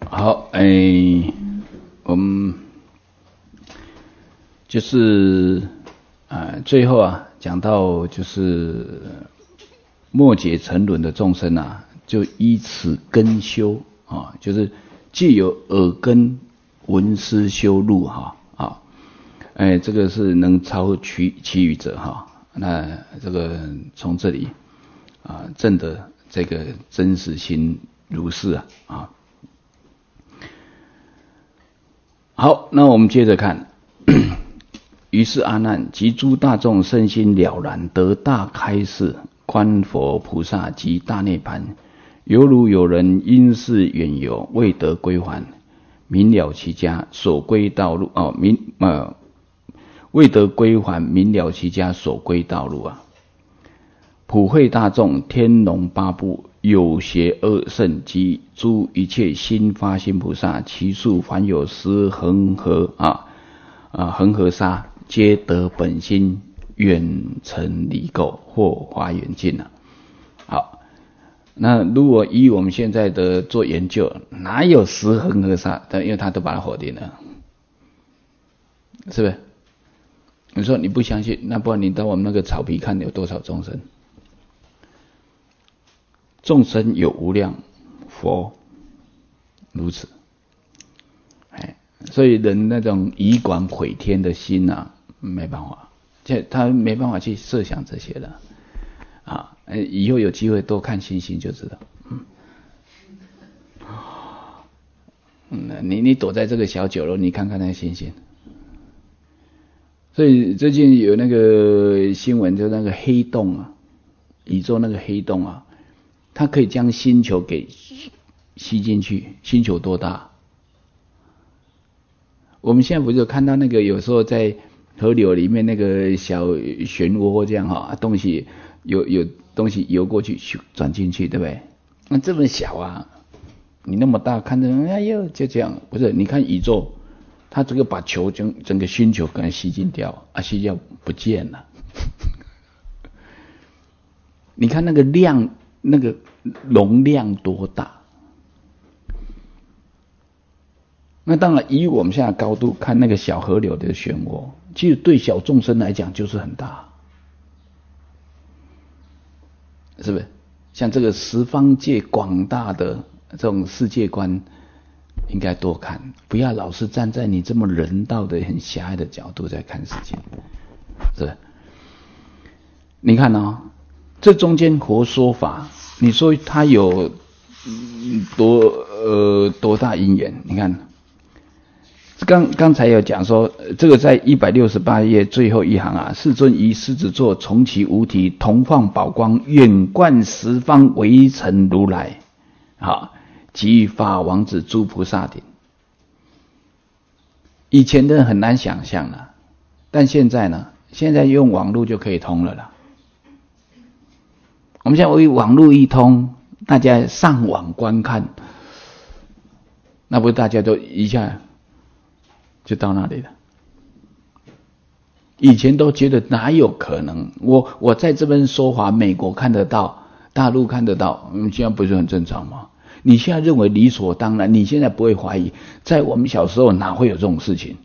好，我们就是最后讲到就是末劫沉沦的众生就依此根修就是借由耳根闻思修路这个是能超其余者那这个从这里证得这个真实心如是好，那我们接着看。于是阿难及诸大众身心了然，得大开示，观佛菩萨及大涅槃，犹如有人因是远游，未得归还，明了其家所归道路未得归还，明了其家所归道路普惠大众，天龙八部，有邪恶圣及诸一切心发心菩萨，其数凡有十恒河恒河沙，皆得本心，远尘离垢，或华严尽好，那如果以我们现在的做研究，哪有十恒河沙？因为他都把它否定了，是不是？你说你不相信，那不然你到我们那个草皮看有多少众生？众生有无量，佛如此。所以人那种以管毁天的心没办法，他没办法去设想这些的以后有机会多看星星就知道。你躲在这个小酒楼，你看看那星星。所以最近有那个新闻，就那个黑洞宇宙那个黑洞它可以将星球给吸进去，星球多大？我们现在不是看到那个有时候在河流里面那个小漩涡这样东西有东西游过去转进去，对不对？那这么小你那么大看着哎呦就这样，不是？你看宇宙，它这个把球整个星球给它吸进掉吸掉不见了。你看那个量，那个容量多大？那当然，以我们现在高度看那个小河流的漩涡，其实对小众生来讲就是很大，是不是？像这个十方界广大的这种世界观，应该多看，不要老是站在你这么人道的很狭隘的角度在看世界，是不是？你看这中间佛说法，你说他有多大因缘？你看。刚才有讲说，这个在168页最后一行世尊于狮子座从其无体，同放宝光，远观十方围城如来及法王子诸菩萨顶。以前的很难想象了，但现在呢？现在用网络就可以通了啦。我们现在网络一通，大家上网观看，那不是大家都一下就到那里了。以前都觉得哪有可能，我在这边说法，美国看得到，大陆看得到，现在不是很正常吗？你现在认为理所当然，你现在不会怀疑，在我们小时候哪会有这种事情？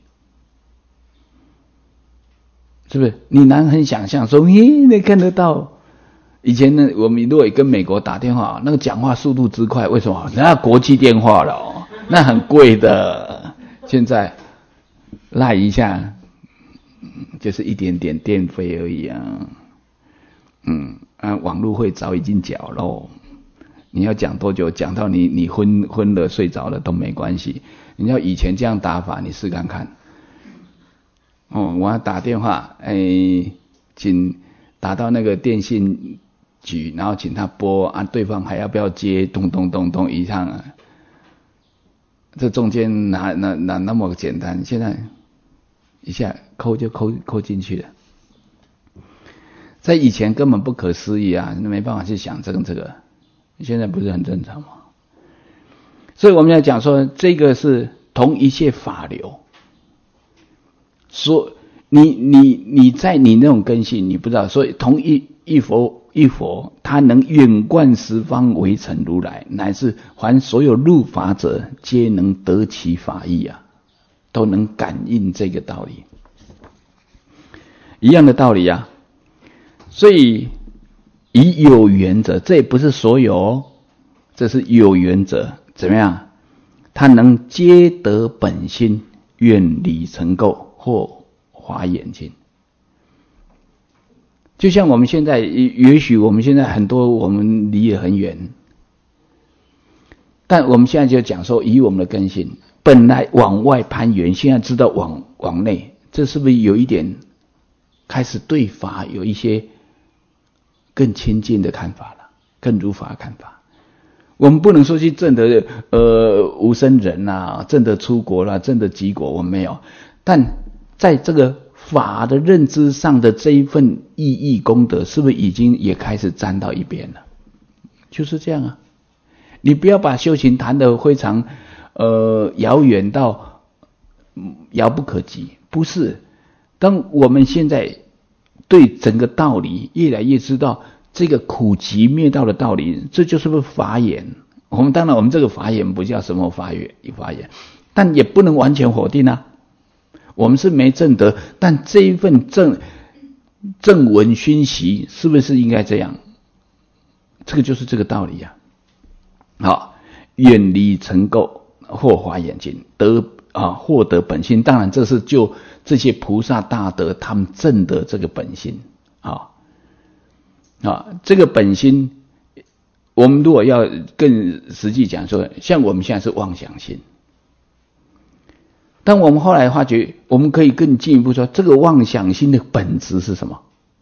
是不是？你难很想象说，你看得到？以前呢，我们如果跟美国打电话，那个讲话速度之快，为什么？那国际电话了那很贵的。现在赖一下，就是一点点电费而已网络会早已经缴咯。你要讲多久？讲到你昏了睡着了都没关系。你要以前这样打法，你试看看。我要打电话，请打到那个电信局，然后请他拨对方还要不要接？咚咚咚咚一趟这中间哪那么简单？现在一下扣就扣进去了。在以前根本不可思议没办法去想这个。现在不是很正常吗？所以我们要讲说，这个是同一切法流。说你在你那种根性，你不知道，所以同一一佛，他能远观十方为成如来，乃至凡所有入法者，皆能得其法义啊，都能感应这个道理。一样的道理啊，所以以有缘者，这也不是所有哦，这是有缘者怎么样？他能皆得本心，远离尘垢或华严经。就像我们现在，也许我们现在很多我们离得很远，但我们现在就讲说，以我们的根性，本来往外攀缘，现在知道往内，这是不是有一点开始对法有一些更亲近的看法了，更如法的看法？我们不能说去证得无生人啊，证得出国啦，证得极国，我们没有。但在这个法的认知上的这一份意义功德，是不是已经也开始沾到一边了？就是这样啊。你不要把修行谈得非常遥远到遥不可及，不是。当我们现在对整个道理越来越知道这个苦集灭道的道理，这就是不是法眼？当然我们这个法眼不叫什么法眼，但也不能完全否定啊。我们是没证得，但这一份正闻熏习是不是应该这样？这个就是这个道理啊。好，远离尘垢或华严经，获得本心。当然这是就这些菩萨大德他们证得这个本心这个本心，我们如果要更实际讲说，像我们现在是妄想心，但我们后来发觉，我们可以更进一步说，这个妄想心的本质是什么？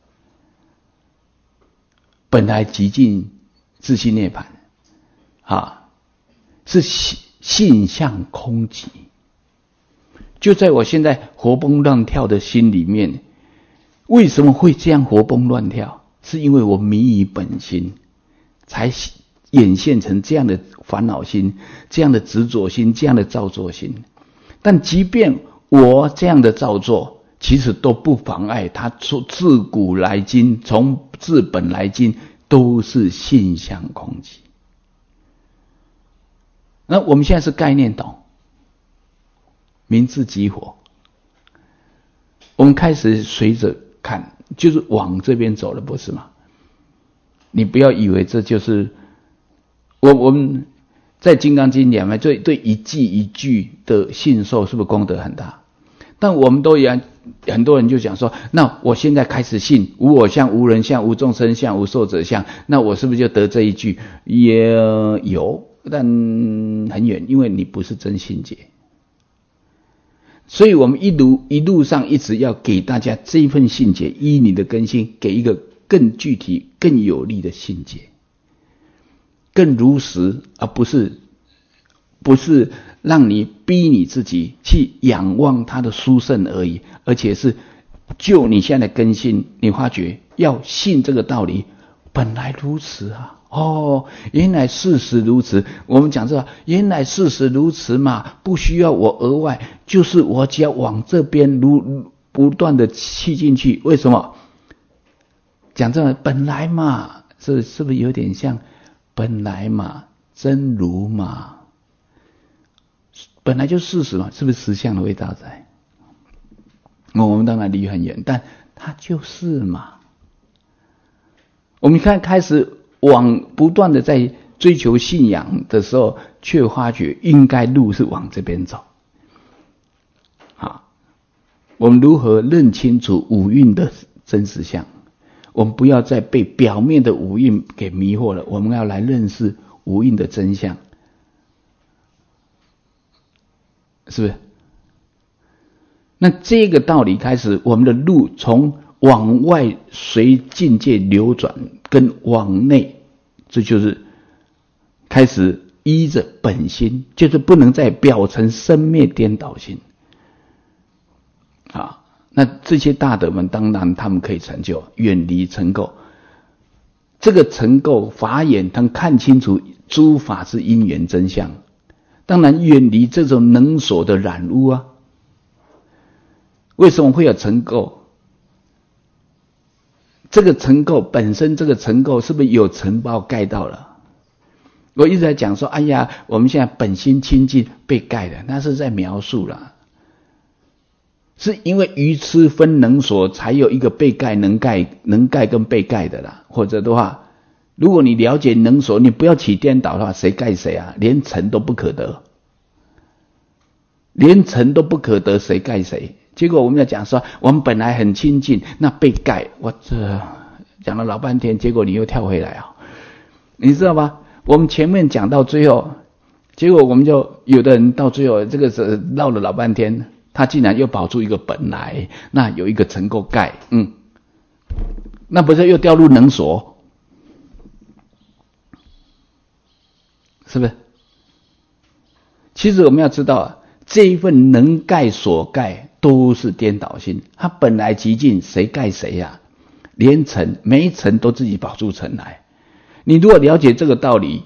本来极尽自性涅槃是性相空寂。就在我现在活蹦乱跳的心里面，为什么会这样活蹦乱跳？是因为我迷于本心，才演现成这样的烦恼心，这样的执着心，这样的造作心。但即便我这样的造作，其实都不妨碍他自古来今，从自本来今都是性相空寂。那我们现在是概念懂，明智激活，我们开始随着看，就是往这边走了，不是吗？你不要以为这就是我们在《金刚经》里面对一句一句的信受，是不是功德很大？但我们都一样，很多人就讲说，那我现在开始信无我相、无人相、无众生相、无寿者相，那我是不是就得这一句？也有，但很远，因为你不是真信解。所以我们一路上一直要给大家这一份信解，依你的根性，给一个更具体、更有力的信解，更如实，而不是让你逼你自己去仰望他的殊胜而已，而且是就你现在的根性，你发觉要信这个道理，本来如此啊。原来事实如此。我们讲这原来事实如此嘛，不需要我额外，就是我只要往这边不断的气进去。为什么讲这本来嘛？是不是有点像本来嘛，真如嘛，本来就事实嘛，是不是实相的味道在？我们当然离很远，但它就是嘛。我们看开始不断的在追求信仰的时候，却发觉应该路是往这边走。我们如何认清楚五蕴的真实相？我们不要再被表面的五蕴给迷惑了，我们要来认识五蕴的真相，是不是？那这个道理开始，我们的路从往外随境界流转，跟往内，这就是开始依着本心，就是不能再表成生灭颠倒心。那这些大德们当然他们可以成就远离尘垢，这个尘垢法眼他看清楚诸法是因缘真相，当然远离这种能所的染污啊。为什么会有尘垢？ 这个尘垢本身，这个尘垢是不是有尘包盖到了？我一直在讲说，哎呀，我们现在本心清净被盖了，那是在描述了，是因为愚痴分能所，才有一个被盖、能盖跟被盖的啦。或者的话，如果你了解能所，你不要起颠倒的话，谁盖谁啊？连尘都不可得，连尘都不可得，谁盖谁？结果我们要讲说，我们本来很清净，那被盖，我这讲了老半天，结果你又跳回来啊，你知道吗？我们前面讲到最后，结果我们就有的人到最后这个是绕了老半天，他竟然又跑出一个本来，那有一个尘垢盖，那不是又掉入能所？是不是？其实我们要知道啊，这一份能盖所盖都是颠倒心，它本来极尽，谁盖谁啊？连尘没尘都自己跑出尘来。你如果了解这个道理，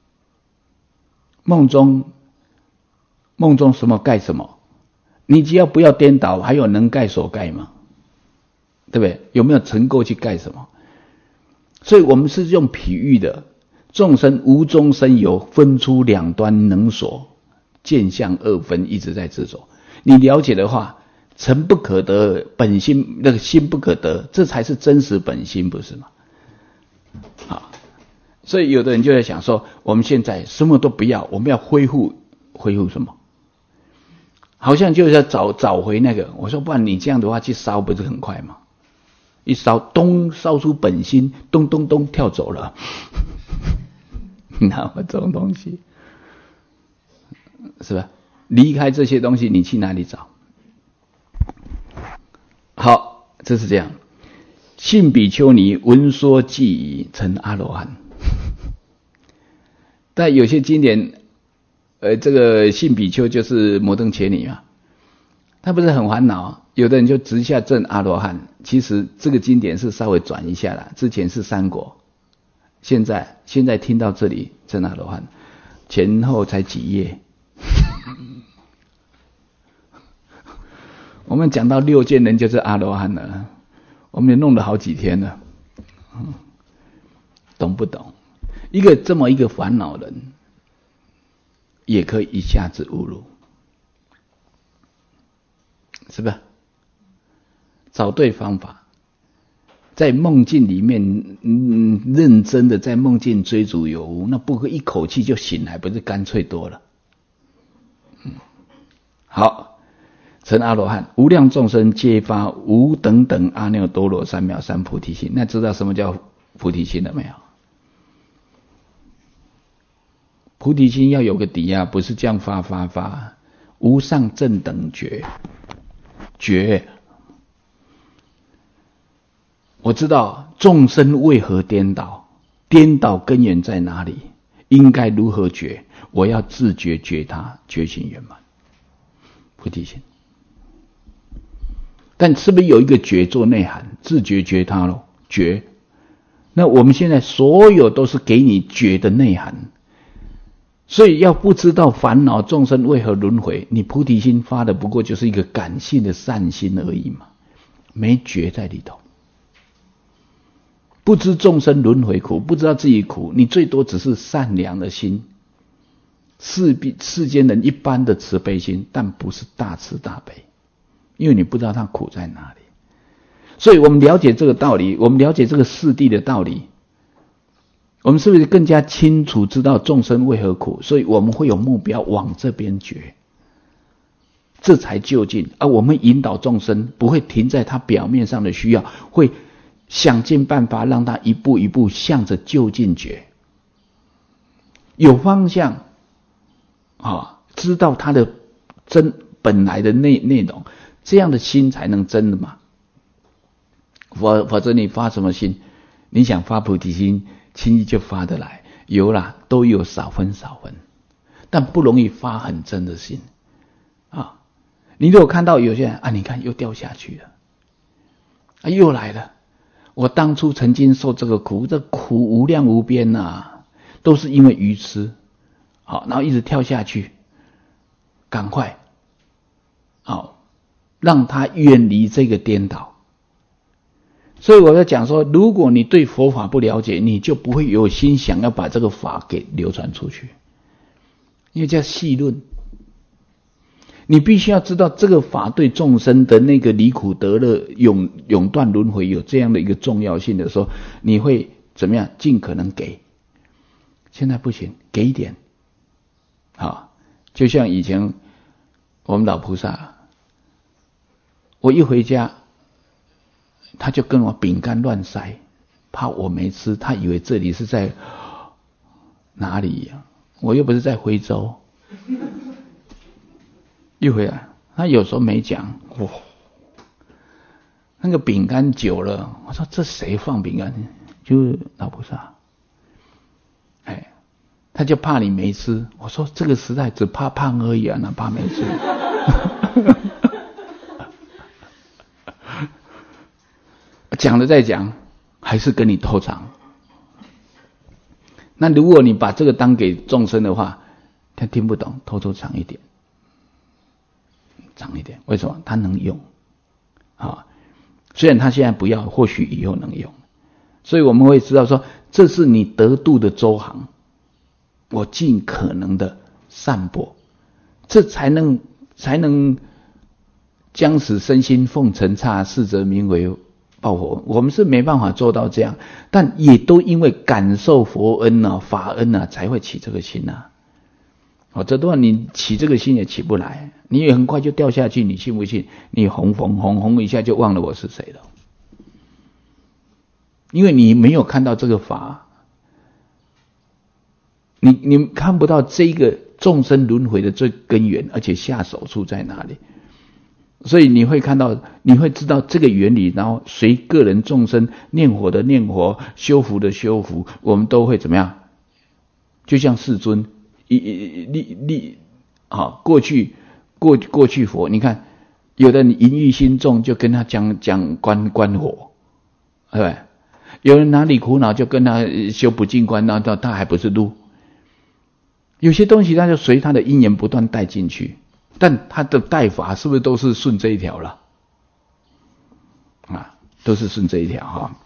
梦中什么盖什么，你只要不要颠倒，还有能盖所盖嘛，对不对？有没有尘垢去盖什么？所以我们是用比喻的，众生无中生有，分出两端能所，见相二分，一直在执着。你了解的话，尘不可得，本心那个心不可得，这才是真实本心，不是吗？好。所以有的人就在想说，我们现在什么都不要，我们要恢复什么？好像就是要找回那个。我说不然你这样的话去烧不是很快吗？一烧咚，烧出本心，咚咚咚跳走了。哪有这种东西？是吧？离开这些东西，你去哪里找？好，这是这样。信比丘尼闻说记已，成阿罗汉。但有些经典，这个信比丘就是摩登伽尼嘛，他不是很烦恼，有的人就直下证阿罗汉。其实这个经典是稍微转一下啦，之前是三果，现在听到这里证阿罗汉，前后才几页。我们讲到六见人就是阿罗汉了，我们也弄了好几天了，懂不懂？一个这么一个烦恼人，也可以一下子悟入，是吧？找对方法，在梦境里面，认真的在梦境追逐有无，那不会一口气就醒来，不是干脆多了？好，成阿罗汉，无量众生皆发无等等阿耨多罗三藐三菩提心。那知道什么叫菩提心了没有？菩提心要有个底啊，不是这样发，无上正等觉。我知道众生为何颠倒，颠倒根源在哪里，应该如何觉，我要自觉觉他，觉醒圆满，菩提心。但是不是有一个觉做内涵，自觉觉他咯？觉，那我们现在所有都是给你觉的内涵。所以要不知道烦恼众生为何轮回，你菩提心发的不过就是一个感性的善心而已嘛，没觉在里头。不知众生轮回苦，不知道自己苦，你最多只是善良的心，世间人一般的慈悲心，但不是大慈大悲，因为你不知道他苦在哪里。所以我们了解这个道理，我们了解这个四谛的道理，我们是不是更加清楚知道众生为何苦？所以我们会有目标往这边觉，这才究竟。而我们引导众生不会停在他表面上的需要，会想尽办法让他一步一步向着究竟觉，有方向知道他的本来的内容，这样的心才能真的嘛。否则你发什么心？你想发菩提心，轻易就发得来，有啦，都有少分，但不容易发很真的心啊。你如果看到有些人你看又掉下去了，又来了，我当初曾经受这个苦，这苦无量无边都是因为愚痴，然后一直跳下去，赶快让他远离这个颠倒。 所以我在讲说，如果你对佛法不了解，你就不会有心想要把这个法给流传出去，因为叫细论。你必须要知道这个法对众生的那个离苦得乐、永断轮回有这样的一个重要性的时候，你会怎么样？尽可能给。现在不行，给一点。好，就像以前我们老菩萨，我一回家，他就跟我饼干乱塞，怕我没吃，他以为这里是在哪里呀？我又不是在徽州。一回来，他有时候没讲，哇，那个饼干久了，我说这谁放饼干？就是老菩萨。哎，他就怕你没吃。我说这个时代只怕胖而已啊，哪怕没吃。讲了再讲，还是跟你偷尝。那如果你把这个当给众生的话，他听不懂，偷偷尝一点。长一点，为什么？他能用啊，虽然他现在不要，或许以后能用。所以我们会知道说，这是你得度的周行，我尽可能的散播，这才能将使身心奉承刹，是则名为报佛。我们是没办法做到这样，但也都因为感受佛恩啊、法恩啊，才会起这个心啊。这段你起这个心也起不来，你也很快就掉下去，你信不信？你红一下就忘了我是谁了，因为你没有看到这个法，你看不到这个众生轮回的最根源，而且下手处在哪里，所以你会看到，你会知道这个原理，然后随个人众生念佛的念佛，修福的修福，我们都会怎么样？就像世尊。过去佛，你看有的淫欲心重，就跟他讲观火，对不对？有人哪里苦恼，就跟他修不净观，那他还不是路？有些东西他就随他的因缘不断带进去，但他的带法是不是都是顺这一条了？啊，都是顺这一条哈。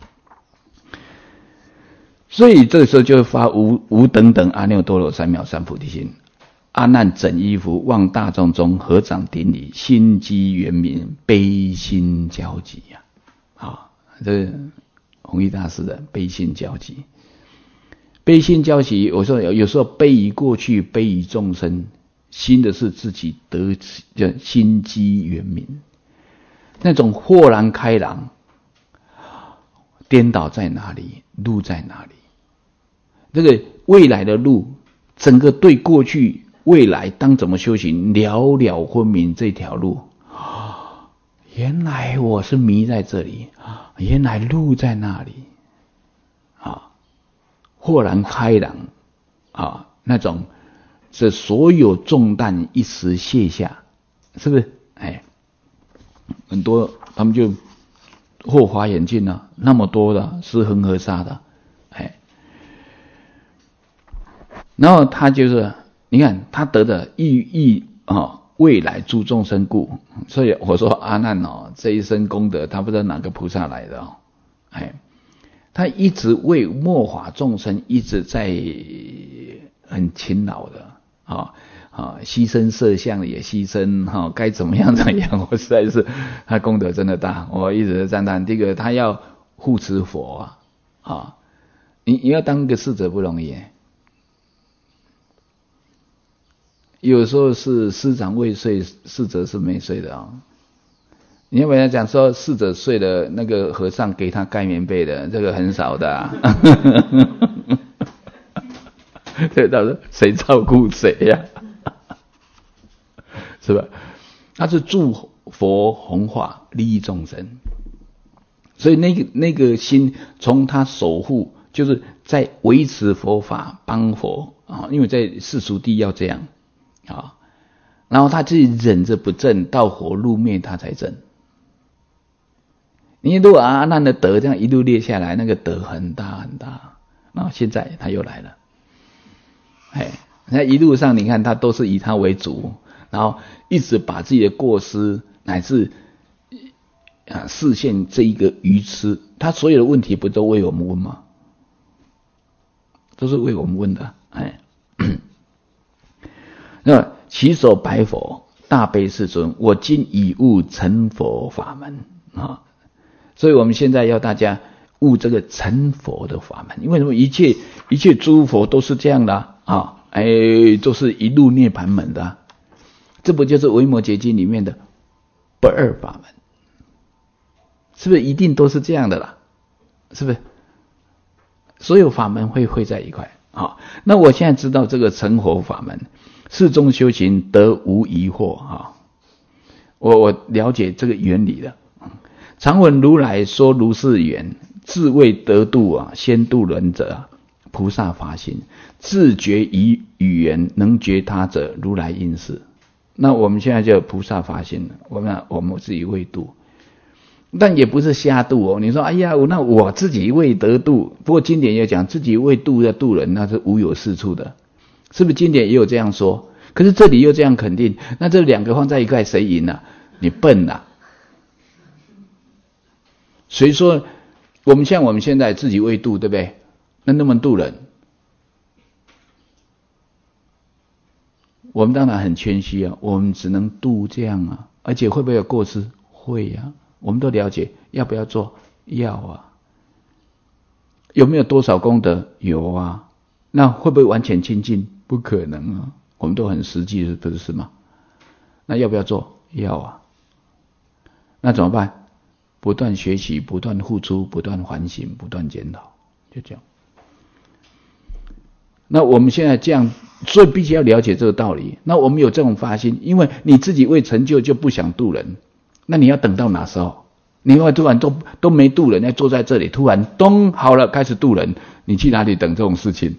所以这个时候就会发无等等阿耨多罗三藐三菩提心。阿难整衣服，望大众中合掌顶礼，心激圆明，悲心交集呀！这是弘一大师的悲心交集。悲心交集，我说有时候悲于过去，悲于众生，心的是自己得心激圆明，那种豁然开朗。颠倒在哪里？路在哪里？这个未来的路，整个对过去、未来当怎么修行，了了分明这条路。原来我是迷在这里，原来路在那里。豁然开朗，那种是所有重担一时卸下，是不是？很多他们就霍华眼镜啊，那么多的是恒河沙的，然后他就是你看他得的未来诸众生故，所以我说阿难这一生功德，他不知道哪个菩萨来的他一直为末法众生一直在很勤劳的牺牲色相也牺牲该怎么样，我实在是他功德真的大，我一直赞叹。第一个他要护持佛你要当个侍者不容易有时候是师长未睡，侍者是没睡的你要不要讲说侍者睡了，那个和尚给他盖棉被的，这个很少的对，到时候谁照顾谁呀是吧？他是助佛弘化，利益众生，所以那个心从他守护，就是在维持佛法，帮佛因为在世俗地要这样然后他自己忍着不正，到火入灭他才正。你如果阿难的德这样一路列下来，那个德很大很大。然后现在他又来了，那一路上你看他都是以他为主，然后一直把自己的过失乃至视线这一个愚痴，他所有的问题不都为我们问吗？都是为我们问的。那起手白佛，大悲世尊，我今已悟成佛法门啊！所以我们现在要大家悟这个成佛的法门。因为什么？一切诸佛都是这样的啊！都是一入涅盘门的。这不就是维摩诘经里面的不二法门？是不是一定都是这样的啦？是不是？所有法门会汇在一块啊！那我现在知道这个成佛法门，世中修行得无疑惑啊！我了解这个原理了。常闻如来说如是言，自谓得度啊，先度人者啊，菩萨发心，自觉以语言能觉他者，如来应是。那我们现在就菩萨发心了，我们自己未度。但也不是瞎度哦。你说哎呀，那我自己未得度，不过经典也讲自己未度的度人，那是无有是处的，是不是？经典也有这样说，可是这里又这样肯定，那这两个放在一块，谁赢啊？你笨啊！所以说，我们现在自己未度，对不对？那能不能度人？我们当然很谦虚啊，我们只能度这样啊，而且会不会有过失？会啊。我们都了解，要不要做？要啊。有没有多少功德？有啊。那会不会完全清净？不可能啊。我们都很实际，不是吗？那要不要做？要啊。那怎么办？不断学习，不断付出，不断反省，不断检讨，就这样。那我们现在这样，所以必须要了解这个道理。那我们有这种发心，因为你自己未成就就不想度人。那你要等到哪时候？你会突然都没度人，要坐在这里，突然咚好了开始度人，你去哪里等这种事情？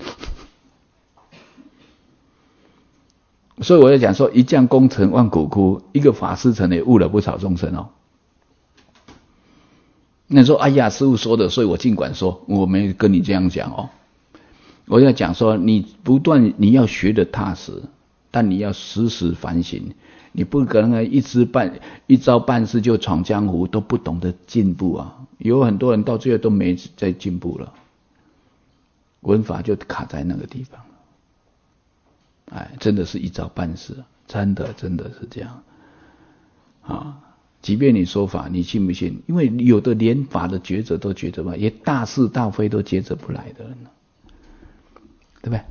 所以我在讲说，一将功成万骨枯，一个法师成也悟了不少众生哦。那你说哎呀，师父说的，所以我尽管说，我没跟你这样讲哦。我要讲说，你要学得踏实，但你要时时反省。你不可能一朝半世就闯江湖，都不懂得进步啊！有很多人到最后都没再进步了，文法就卡在那个地方。真的是一朝半世，真的是这样啊！即便你说法，你信不信？因为有的连法的抉择都抉择不来，连大是大非都抉择不来的人，对不对？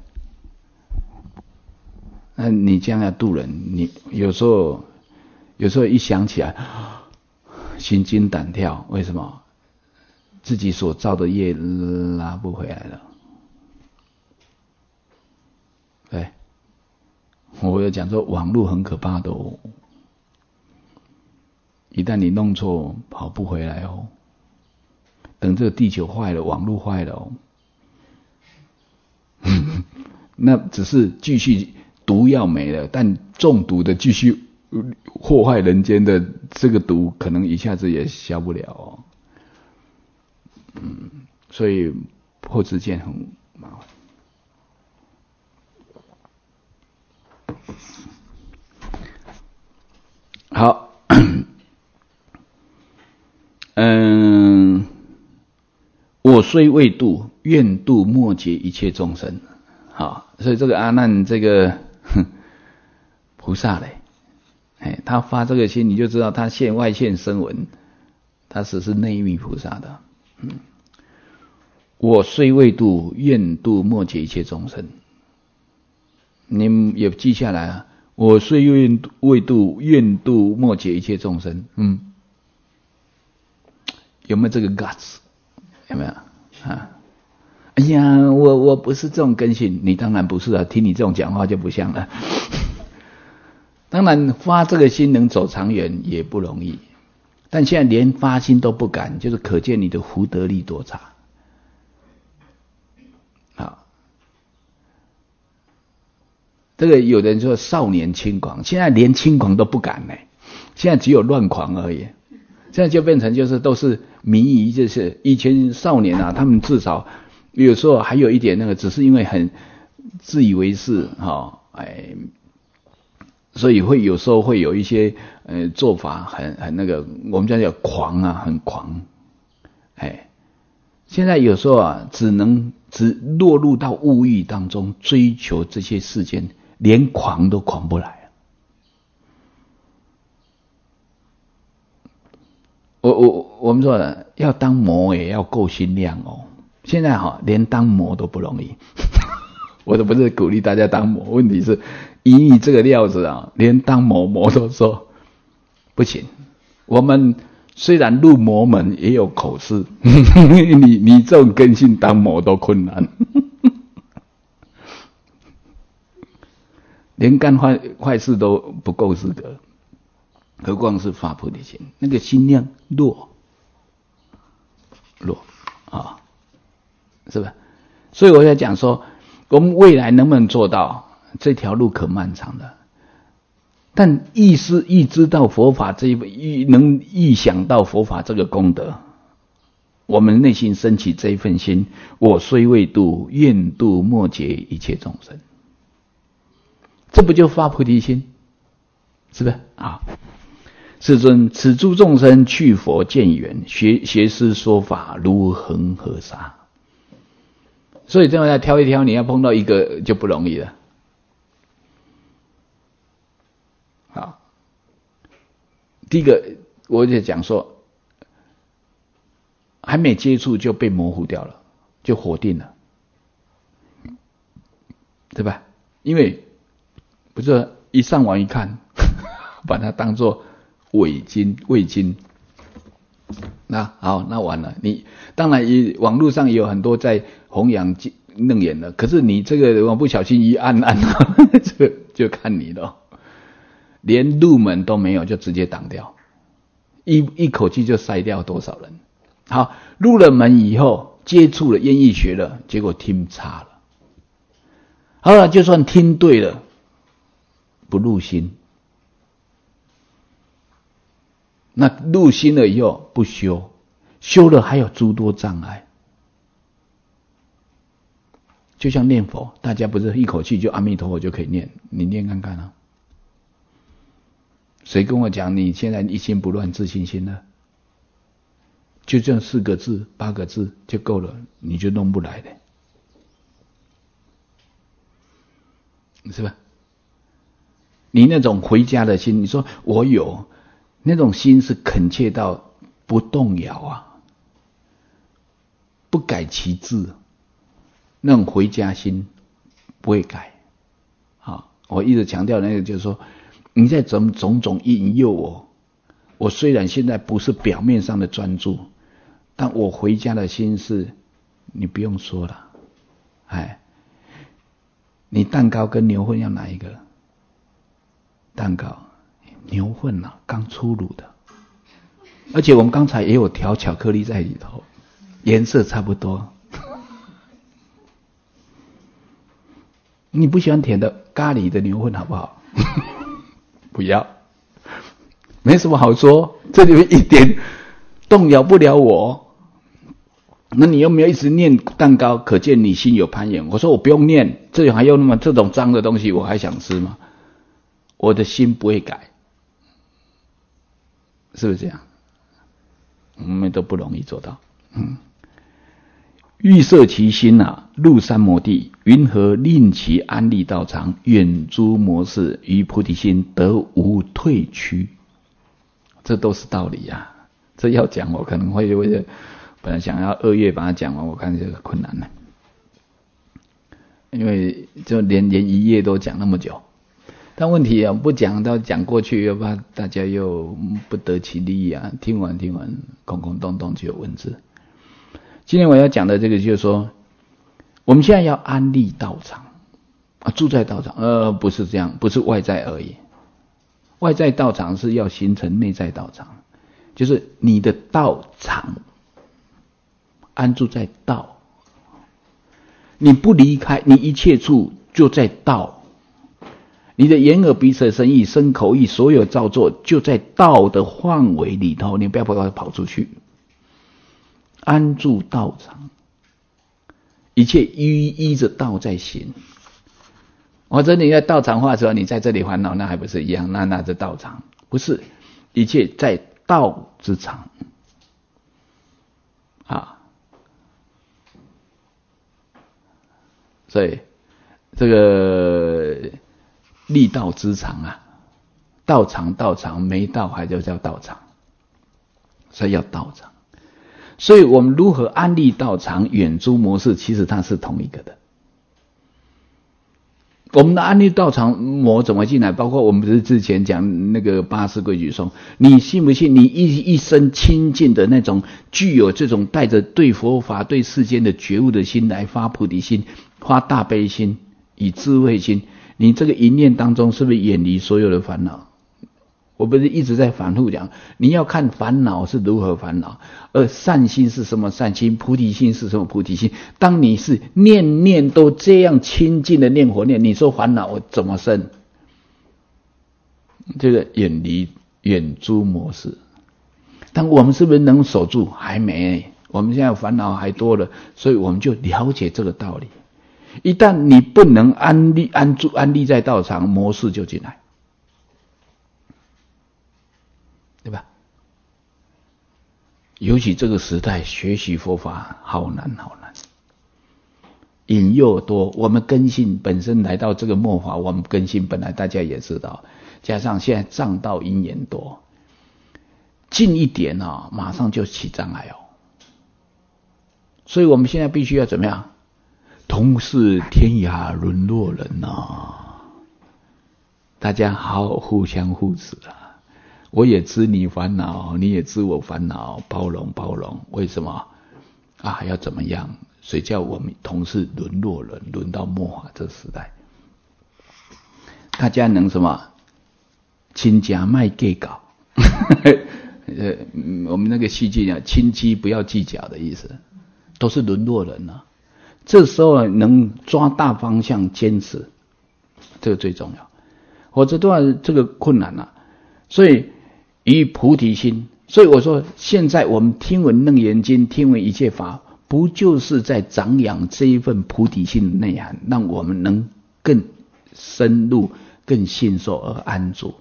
那你这样要度人，你有时候一想起来，心惊胆跳，为什么？自己所造的业拉不回来了。对，我有讲说网络很可怕的哦，一旦你弄错，跑不回来哦。等这个地球坏了，网络坏了哦，那只是继续。毒药没了，但中毒的继续祸害人间的这个毒，可能一下子也消不了哦。所以破之见很麻烦。好，我虽未度，愿度末劫一切众生。好，所以这个阿难这个菩萨嘞，他发这个心，你就知道他外现声闻，他是内密菩萨的。我虽未度，愿度末劫一切众生。你们也记下来啊。我虽未度，愿度末劫一切众生。有没有这个 guts？ 有没有啊？哎呀，我不是这种根性，你当然不是啊。听你这种讲话就不像了。当然发这个心能走长远也不容易，但现在连发心都不敢，就是可见你的福德力多差。好，这个有人说少年轻狂，现在连轻狂都不敢呢，现在只有乱狂而已。现在就变成就是都是迷疑，就是以前少年啊，他们至少有时候还有一点那个，只是因为很自以为是所以会有时候会有一些做法很那个，我们叫狂啊，很狂。现在有时候啊，只落入到物欲当中，追求这些世间，连狂都狂不来。我们说了，要当魔也要够心量哦。现在连当魔都不容易。我都不是鼓励大家当魔，问题是以你这个料子啊，连当魔都说不行。我们虽然入魔门也有口试，你这种根性当魔都困难。连干坏事都不够资格，何况是发菩提心？那个心量弱啊，是吧？所以我在讲说，我们未来能不能做到，这条路可漫长的。但意知道佛法这一能意想到佛法这个功德，我们内心升起这一份心，我虽未度，愿度末劫一切众生。这不就发菩提心？是不是啊？世尊，此诸众生去佛见缘，学师说法如恒河沙。所以这样来挑一挑，你要碰到一个就不容易了。好，第一个我就讲说，还没接触就被模糊掉了，就否定了，对吧？因为不是一上网一看，把它当作伪经。那好，那完了。你当然网络上也有很多在弘扬楞严的，可是你这个我不小心一按，这个就看你了。连入门都没有就直接挡掉，一口气就筛掉多少人。好，入了门以后接触了愿意学了，结果听差了。好了，就算听对了，不入心。那入心了以后不修，修了还有诸多障碍。就像念佛，大家不是一口气就阿弥陀佛就可以念，你念看看啊。谁跟我讲你现在一心不乱自信心呢？就这样4个字8个字就够了，你就弄不来的，是吧？你那种回家的心，你说我有那种心是恳切到不动摇啊，不改其志，那种回家心不会改。好，我一直强调那个就是说，你在种种引诱我虽然现在不是表面上的专注，但我回家的心是，你不用说了，你蛋糕跟牛粪要哪一个？蛋糕，牛粪啊，刚出炉的，而且我们刚才也有调巧克力在里头，颜色差不多。你不喜欢甜的咖喱的牛粪好不好？不要，没什么好说，这里面一点动摇不了我。那你又没有一直念蛋糕，可见你心有攀岩。我说我不用念，这里还有那么这种脏的东西，我还想吃吗？我的心不会改，是不是这样？我们都不容易做到。欲摄其心啊，入三摩地，云何令其安立道场，远诸魔事，于菩提心得无退趋？这都是道理啊。这要讲我可能会本来想要2月把它讲完，我看这个困难了，因为就连1页都讲那么久。但问题不讲到讲过去，又怕大家又不得其利啊。听完空空洞洞就有文字。今天我要讲的这个就是说，我们现在要安立道场啊，住在道场，不是这样，不是外在而已。外在道场是要形成内在道场，就是你的道场安住在道，你不离开，你一切处就在道。你的眼耳鼻舌身意身口意所有造作就在道的范围里头，你不要跑出去。安住道场，一切依着道在行。 或者你在道场化的时候，你在这里烦恼，那还不是一样？那是道场，不是，一切在道之场啊。所以这个立道之场啊，道场没道还就叫道场，所以要道场。所以我们如何安立道场、远诸模式，其实它是同一个的。我们的安立道场模怎么进来？包括我们不是之前讲那个八识规矩颂，你信不信？你一生亲近的那种，具有这种带着对佛法、对世间的觉悟的心来发菩提心、发大悲心、以智慧心，你这个一念当中是不是远离所有的烦恼？我不是一直在反复讲，你要看烦恼是如何烦恼，而善心是什么善心，菩提心是什么菩提心。当你是念念都这样亲近的念佛念，你说烦恼怎么生？这个远诸模式。但我们是不是能守住？还没，我们现在烦恼还多了，所以我们就了解这个道理。一旦你不能安立在道场，模式就进来。对吧？尤其这个时代学习佛法好难，引诱多。我们根性本身来到这个末法，我们根性本来大家也知道，加上现在障道因缘多，近一点啊，马上就起障碍哦。所以我们现在必须要怎么样？同是天涯沦落人啊，大家好互相扶持啊。我也知你烦恼，你也知我烦恼，包容。为什么啊？要怎么样？谁叫我们同是沦落人，沦到末法这时代，大家能什么？亲家卖计较，我们那个戏剧讲亲戚不要计较的意思，都是沦落人啊。这时候能抓大方向，坚持，这个最重要。否则的话，这个困难啊。所以以菩提心，所以我说现在我们听闻楞严经，听闻一切法，不就是在长养这一份菩提心的内涵，让我们能更深入、更信受而安住。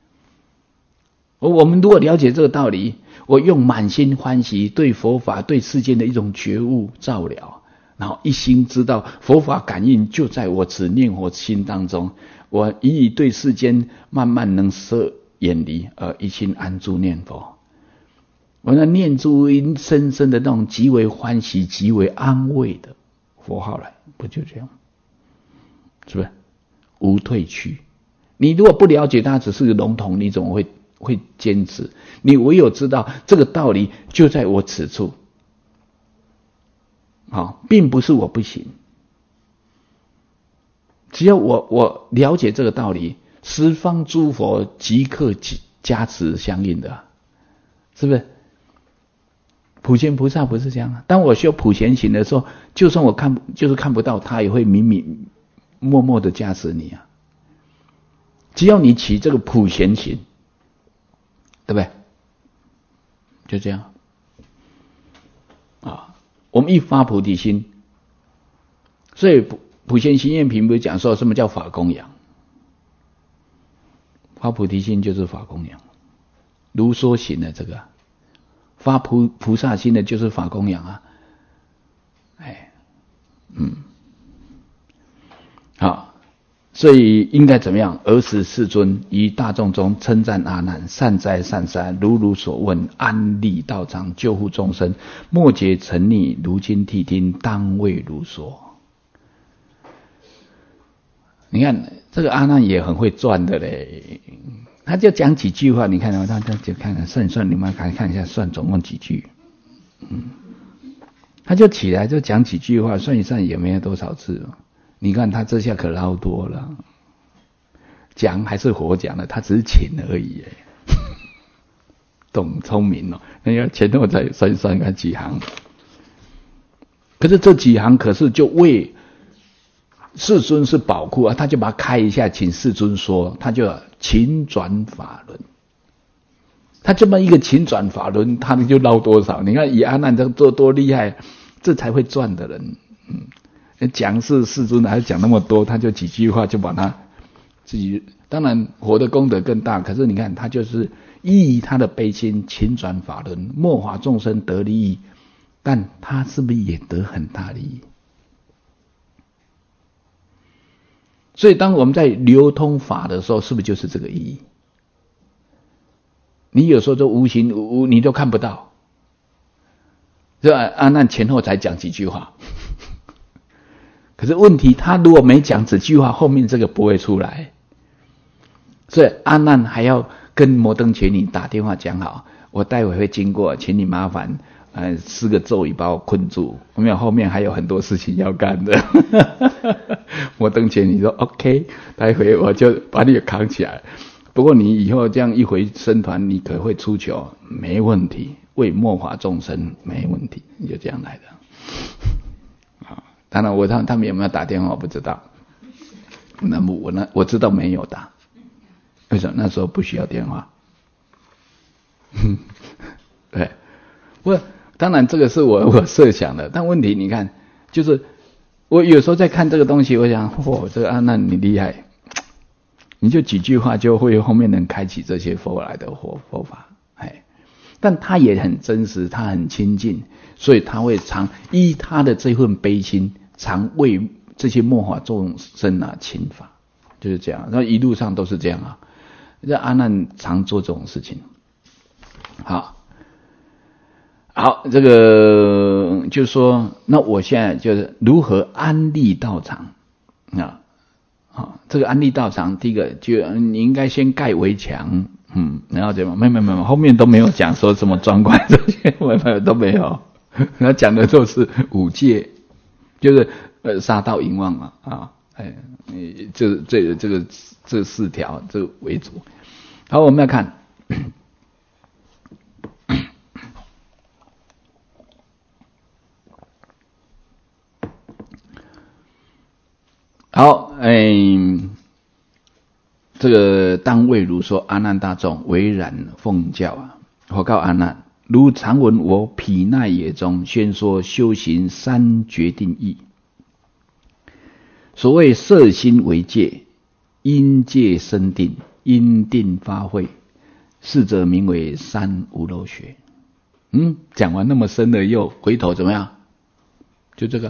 我们如果了解这个道理，我用满心欢喜对佛法、对世间的一种觉悟照了，然后一心知道佛法感应就在我此念佛心当中，我以对世间慢慢能舍远离，而一心安住念佛。我那念出深深的那种极为欢喜、极为安慰的佛号来，不就这样？是不是？无退去。你如果不了解它只是个笼统，你怎么会坚持？你唯有知道这个道理就在我此处。好，并不是我不行。只要我了解这个道理，十方诸佛即刻加持相应的，是不是？普贤菩萨不是这样啊。当我修普贤行的时候，就算我看不到，他也会默默的加持你啊。只要你起这个普贤行，对不对？就这样啊。我们一发菩提心，所以普贤行愿品不是讲说什么叫法供养？发菩提心就是法供养，如说行的这个发菩萨心的就是法供养啊。好，所以应该怎么样？尔时世尊于大众中称赞阿难：善哉善哉，如所问，安立道场，救护众生，末劫沉溺，如今谛听，当为如说。你看这个阿难也很会赚的嘞，他就讲几句话，你看他就看算一算，你们看一下算总共几句，他就起来就讲几句话，算一算也没有多少字。你看他这下可捞多了，讲还是活讲的，他只是请而已，懂聪明哦。人家前后才算一算看几行，可是这几行可是就为世尊是宝库啊，他就把它开一下，请世尊说，他就勤转法轮。他这么一个勤转法轮，他就捞多少？你看以阿难这多厉害，这才会赚的人。 讲是世尊还是讲那么多，他就几句话就把他自己，当然活的功德更大，可是你看他就是依他的悲心勤转法轮，末法众生得利益，但他是不是也得很大利益？所以当我们在流通法的时候，是不是就是这个意义？你有时候都无形无你都看不到，是吧？阿难前后才讲几句话，可是问题他如果没讲几句话，后面这个不会出来，所以阿难还要跟摩登伽女打电话讲好，我待会会经过，请你麻烦施个咒语把我困住，没有后面还有很多事情要干的。摩登伽女说 OK， 待会我就把你扛起来。不过你以后这样一回僧团，你可会出糗，没问题，为末法众生没问题，你就这样来的。啊，当然他们有没有打电话我不知道，我知道没有打，为什么？那时候不需要电话。对，当然这个是我设想的，但问题你看，就是我有时候在看这个东西，我想，这个阿难你厉害。你就几句话就会后面能开启这些佛来的佛法，但他也很真实，他很亲近，所以他会常依他的这份悲心，常为这些末法众生勤法，就是这样。那一路上都是这样啊。这阿难常做这种事情。好，这个就是说，那我现在就是如何安立道场啊？这个安立道场，第一个就你应该先盖围墙，然后怎么？没有，后面都没有讲说什么专管这些，都没有，他讲的都是五戒，就是杀盗淫妄嘛，这四条这为主。好，我们要看。好，这个当谓如说：阿难大众，唯然奉教佛告阿难：如常闻我毗奈耶中宣说修行三决定义。所谓摄心为戒，因戒生定，因定发慧，是则名为三无漏学。讲完那么深的，又回头怎么样？就这个。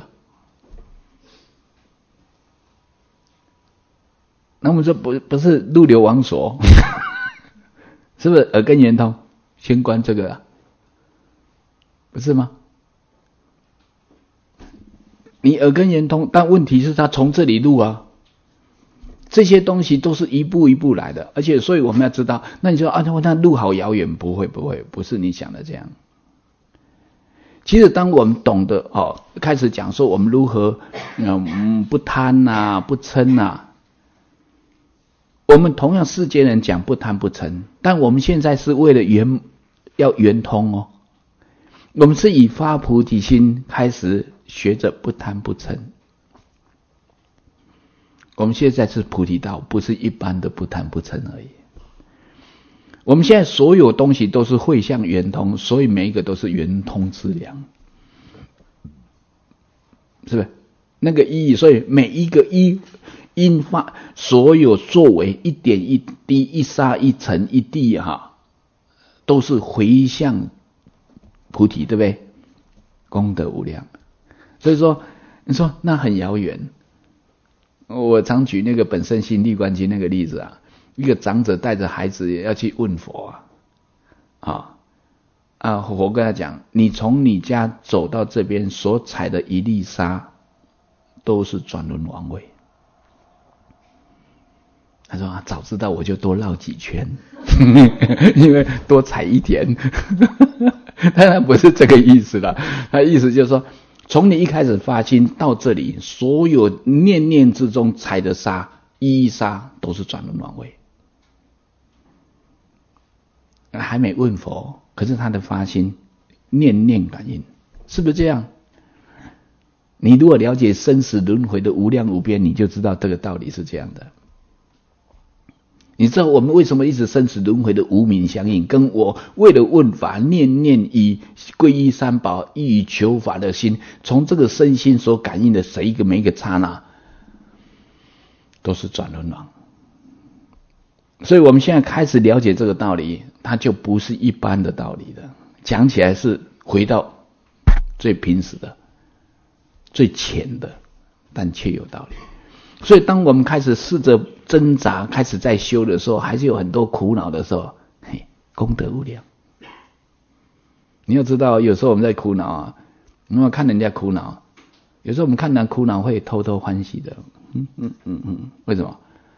那么这不是入流王所，是不是耳根圆通？先观这个不是吗？你耳根圆通，但问题是他从这里入啊，这些东西都是一步一步来的，而且所以我们要知道，那你说那路好遥远，不会，不是你想的这样。其实当我们懂得开始讲说我们如何不贪不嗔我们同样世间人讲不贪不嗔，但我们现在是为了要圆通我们是以发菩提心开始学着不贪不嗔。我们现在是菩提道，不是一般的不贪不嗔而已。我们现在所有东西都是会向圆通，所以每一个都是圆通之良，是不是？那个意义，所以每一个因发所有作为一点一滴一沙一尘一地都是回向菩提，对不对？功德无量。所以说你说那很遥远。我常举那个本身心立观经那个例子一个长者带着孩子也要去问佛佛跟他讲，你从你家走到这边所踩的一粒沙都是转轮王位。他说早知道我就多绕几圈，因为多踩一点。当然不是这个意思了，他意思就是说，从你一开始发心到这里，所有念念之中踩的沙，一沙都是转轮王位。还没问佛，可是他的发心念念感应，是不是这样？你如果了解生死轮回的无量无边，你就知道这个道理是这样的。 你知道我们为什么一直生死轮回的无明相应，跟我为了问法念念以皈依三宝意以求法的心，从这个身心所感应的每一个刹那都是转轮王。所以我们现在开始了解这个道理，它就不是一般的道理了，讲起来是回到最平时的最浅的，但却有道理。所以当我们开始试着挣扎，开始在修的时候，还是有很多苦恼的时候，功德无量。你要知道，有时候我们在苦恼啊，你要看人家苦恼，有时候我们看人苦恼会偷偷欢喜的。为什么？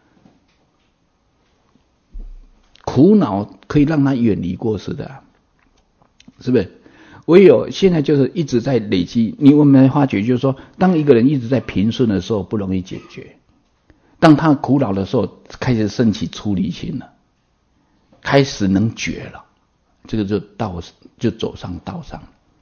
苦恼可以让他远离过失的，是不是？唯有现在就是一直在累积，我们发觉就是说，当一个人一直在平顺的时候不容易解决，当他苦恼的时候开始升起出离心了，开始能觉了，这个就走上道上，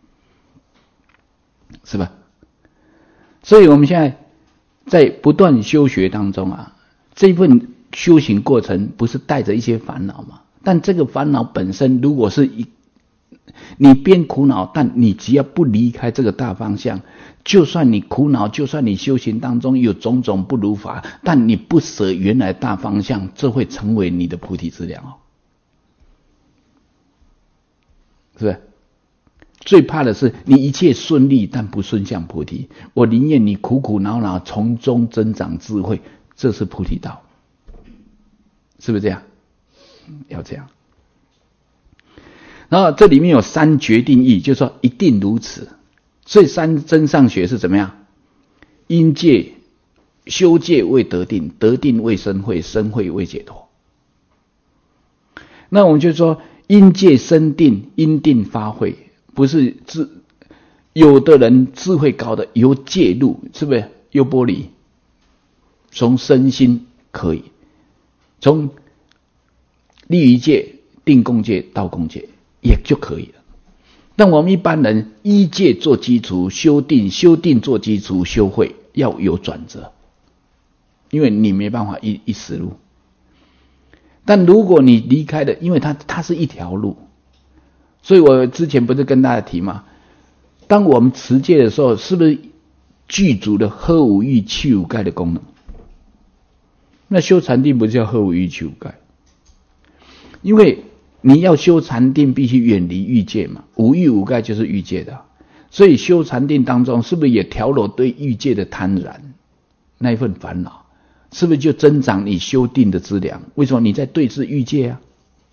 是吧？所以我们现在在不断修学当中啊，这份修行过程不是带着一些烦恼吗？但这个烦恼本身如果是你边苦恼，但你只要不离开这个大方向，就算你苦恼，就算你修行当中有种种不如法，但你不舍原来大方向，这会成为你的菩提资粮是不是？最怕的是你一切顺利，但不顺向菩提。我宁愿你苦苦恼恼，从中增长智慧，这是菩提道，是不是这样？要这样。然后这里面有三决定义，就是说一定如此。所以三真上学是怎么样？因戒修戒为得定，得定为生慧，生慧为解脱。那我们就说因戒生定，因定发慧，不是有的人智慧高的由戒入，是不是优波离？从身心可以，从立于戒、定共戒、道共戒也就可以了。但我们一般人依戒做基础，修定做基础，修慧要有转折，因为你没办法一时路。但如果你离开了，因为它是一条路，所以我之前不是跟大家提吗？当我们持戒的时候，是不是具足了喝五欲去五盖的功能？那修禅定不是要喝五欲去五盖？因为你要修禅定，必须远离欲界嘛，五欲五盖就是欲界的，所以修禅定当中，是不是也调柔对欲界的贪婪那一份烦恼？是不是就增长你修定的资粮？为什么？你在对治欲界啊，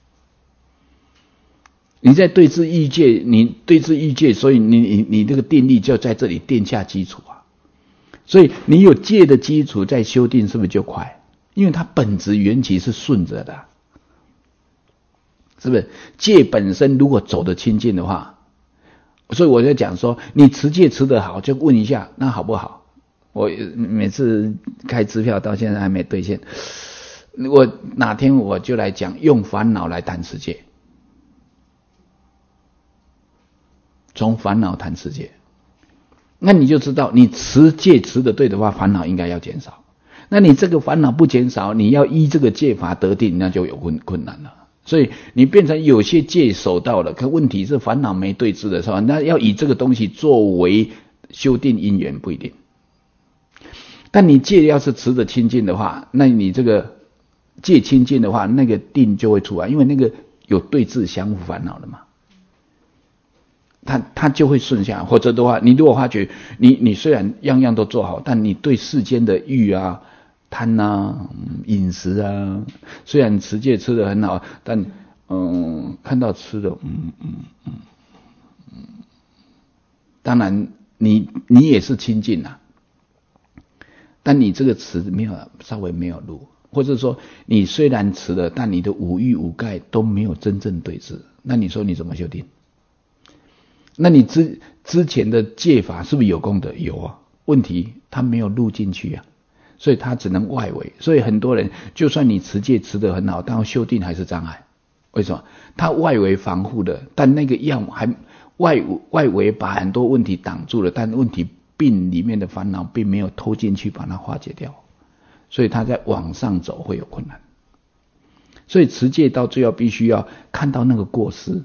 你在对治欲界，你对治欲界，所以你这个定力就在这里奠下基础啊。所以你有戒的基础，在修定是不是就快？因为它本质缘起是顺着的，是不是？戒本身如果走得清净的话，所以我在讲说，你持戒持得好，就问一下那好不好？我每次开支票到现在还没兑现，我哪天我就来讲用烦恼来谈持戒，从烦恼谈持戒，那你就知道你持戒持得对的话，烦恼应该要减少。那你这个烦恼不减少，你要依这个戒法得定，那就有困难了。所以你变成有些戒守到了，可问题是烦恼没对治的时候，那要以这个东西作为修定因缘不一定。但你戒要是持得清净的话，那你这个戒清净的话，那个定就会出来，因为那个有对治相互烦恼的嘛，它就会顺下。或者的话，你如果发觉你虽然样样都做好，但你对世间的欲啊、贪啊、饮食啊，虽然持戒吃得很好，但看到吃的当然你也是清净啊，但你这个持没有稍微没有入，或者说你虽然持了，但你的五欲五盖都没有真正对治，那你说你怎么修定？那你之前的戒法是不是有功德？有啊，问题它没有入进去啊，所以它只能外围。所以很多人就算你持戒持得很好，但修定还是障碍。为什么？它外围防护的，但那个药还外围把很多问题挡住了，但问题病里面的烦恼并没有偷进去把它化解掉，所以它在往上走会有困难。 所以持戒到最后必须要看到那个过失。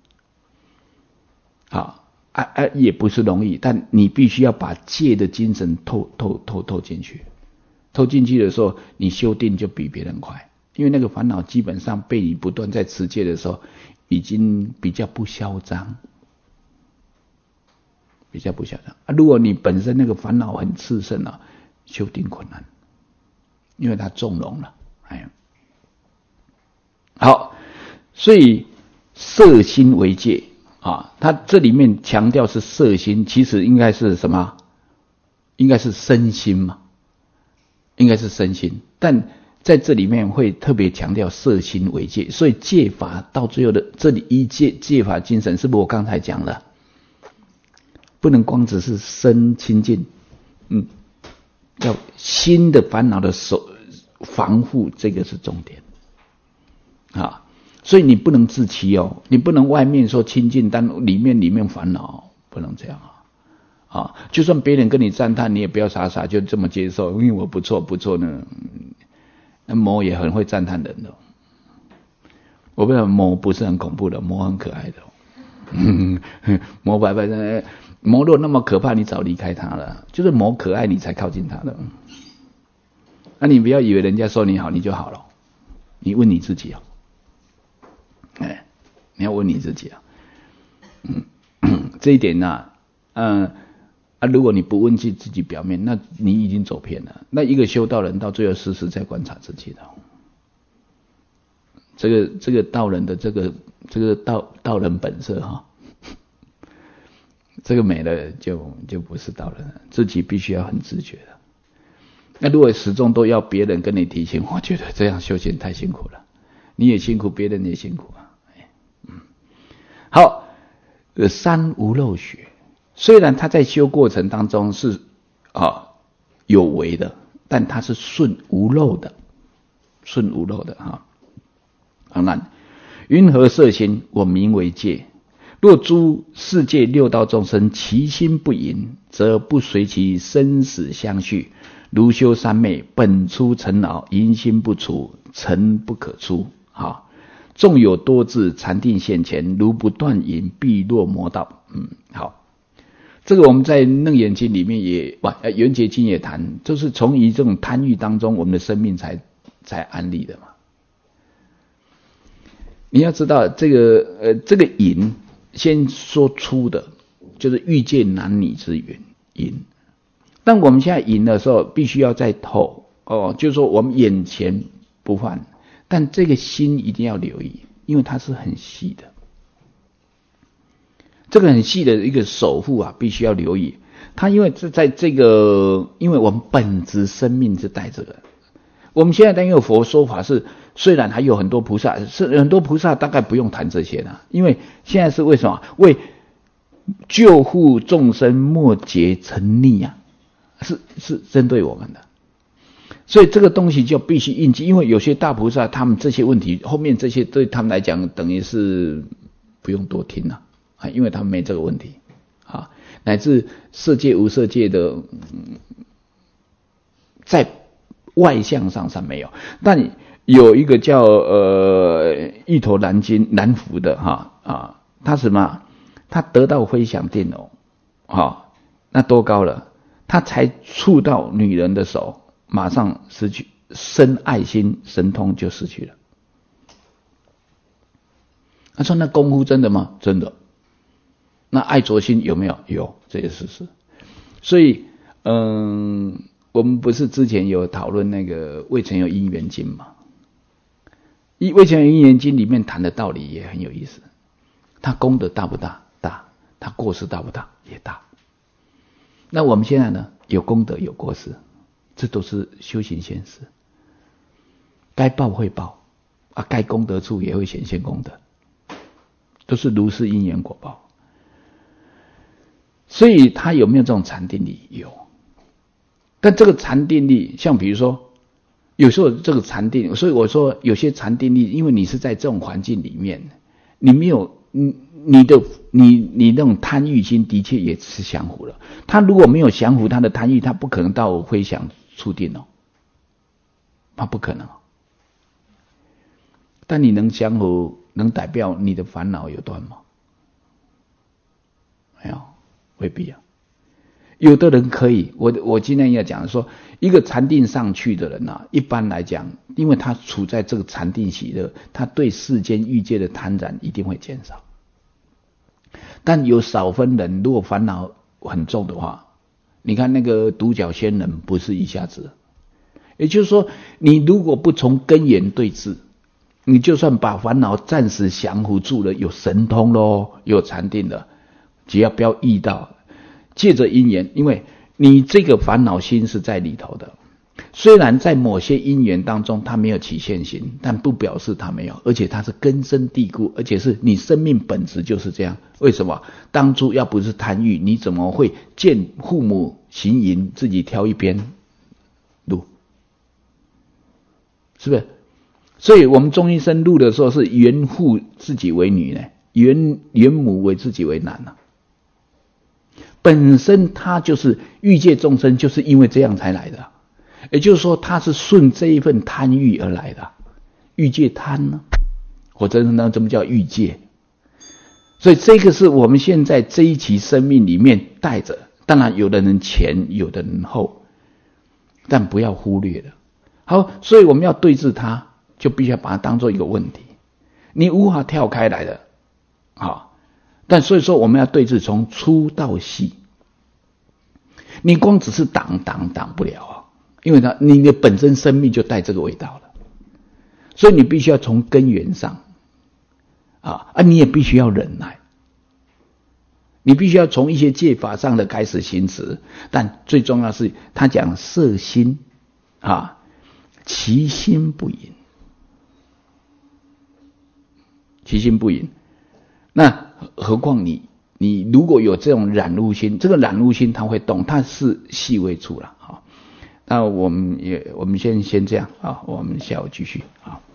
也不是容易，但你必须要把戒的精神透进去。透进去的时候，你修定就比别人快，因为那个烦恼基本上被你不断在持戒的时候，已经比较不嚣张，如果你本身那个烦恼很炽盛了，修定困难，因为它纵容了。好，所以摄心为戒它这里面强调是摄心，其实应该是什么？应该是身心嘛，应该是身心，但在这里面会特别强调摄心为戒，所以戒法到最后的这里一戒法精神，是不是我刚才讲了？不能光只是身清净，要心的烦恼的防护，这个是重点所以你不能自欺你不能外面说清净，但里面烦恼，不能这样就算别人跟你赞叹，你也不要傻傻就这么接受，因为我不错呢。那魔也很会赞叹人的，我不知道魔不是很恐怖的，魔很可爱的。魔白的魔若那么可怕，你早离开他了。就是魔可爱，你才靠近他的。那你不要以为人家说你好，你就好了。你问你自己你要问你自己这一点如果你不问自己表面，那你已经走偏了。那一个修道人到最后时时在观察自己的，这个道人的这个道人本色这个没了就不是道人了，自己必须要很自觉的。那如果始终都要别人跟你提醒，我觉得这样修行太辛苦了，你也辛苦，别人也辛苦好，三无漏学，虽然他在修过程当中是有为的，但他是顺无漏的当然，云何摄心？我名为戒。若诸世界六道众生其心不淫，则不随其生死相续。如修三昧，本出尘恼，淫心不除，尘不可出。纵有多智，禅定现前，如不断淫，必落魔道。好，这个我们在楞严经里面圆觉经也谈，就是从这种贪欲当中，我们的生命才安立的嘛。你要知道这个淫，先说粗的，就是欲界男女之淫。但我们现在淫的时候，必须要再透就是说我们眼前不犯，但这个心一定要留意，因为它是很细的。这个很细的一个守护必须要留意。它因为在这个，因为我们本质生命是带这个。我们现在因为佛说法是，虽然还有很多菩萨，很多菩萨大概不用谈这些了，因为现在是为什么？为救护众生末劫沉溺是针对我们的。所以这个东西就必须印记，因为有些大菩萨他们这些问题后面这些对他们来讲等于是不用多听了因为他们没这个问题乃至色界无色界的在外相上没有，但有一个叫玉头蓝福的他什么？他得到非想定那多高了？他才触到女人的手，马上失去生爱心，神通就失去了。他说：“那功夫真的吗？真的。那爱着心有没有？有，这也是事实。所以，我们不是之前有讨论那个《未曾有因缘经》吗？《未曾有因缘经》里面谈的道理也很有意思。他功德大不大？大。他过失大不大？也大。那我们现在呢？有功德有过失，这都是修行现实。该报会报该功德处也会显现功德，都是如是因缘果报。所以他有没有这种禅定力？有。但这个禅定力，像比如说，有时候这个禅定，所以我说有些禅定力，因为你是在这种环境里面，你没有你那种贪欲心的确也是降伏了。他如果没有降伏他的贪欲，他不可能到非想触定他不可能。 但你能降伏，能代表你的烦恼有断吗？没有，未必啊。有的人可以，我今天要讲说，一个禅定上去的人啊，一般来讲，因为他处在这个禅定喜乐，他对世间欲界的贪婪一定会减少。但有少分人，如果烦恼很重的话，你看那个独角仙人不是一下子，也就是说，你如果不从根源对治，你就算把烦恼暂时降服住了，有神通咯，有禅定了，只要不要遇到。借着因缘，因为你这个烦恼心是在里头的，虽然在某些因缘当中它没有起现行，但不表示它没有，而且它是根深蒂固，而且是你生命本质就是这样。为什么？当初要不是贪欲，你怎么会见父母行淫，自己挑一边路？是不是？所以我们中医生入的时候是原父自己为女呢，原母为自己为男啊。本身他就是欲界众生，就是因为这样才来的，也就是说他是顺这一份贪欲而来的。欲界贪呢，或者呢，怎么叫欲界？所以这个是我们现在这一期生命里面带着，当然有的人前，有的人后，但不要忽略了。好，所以我们要对治它，就必须要把它当作一个问题，你无法跳开来的，好。但所以说我们要对治从粗到细，你光只是挡不了啊，因为你的本身生命就带这个味道了，所以你必须要从根源上你也必须要忍耐，你必须要从一些戒法上的开始行持，但最重要是他讲摄心其心不淫，其心不淫。那何况你如果有这种染污心，这个染污心它会动，它是细微处了。那我们先这样我们下午继续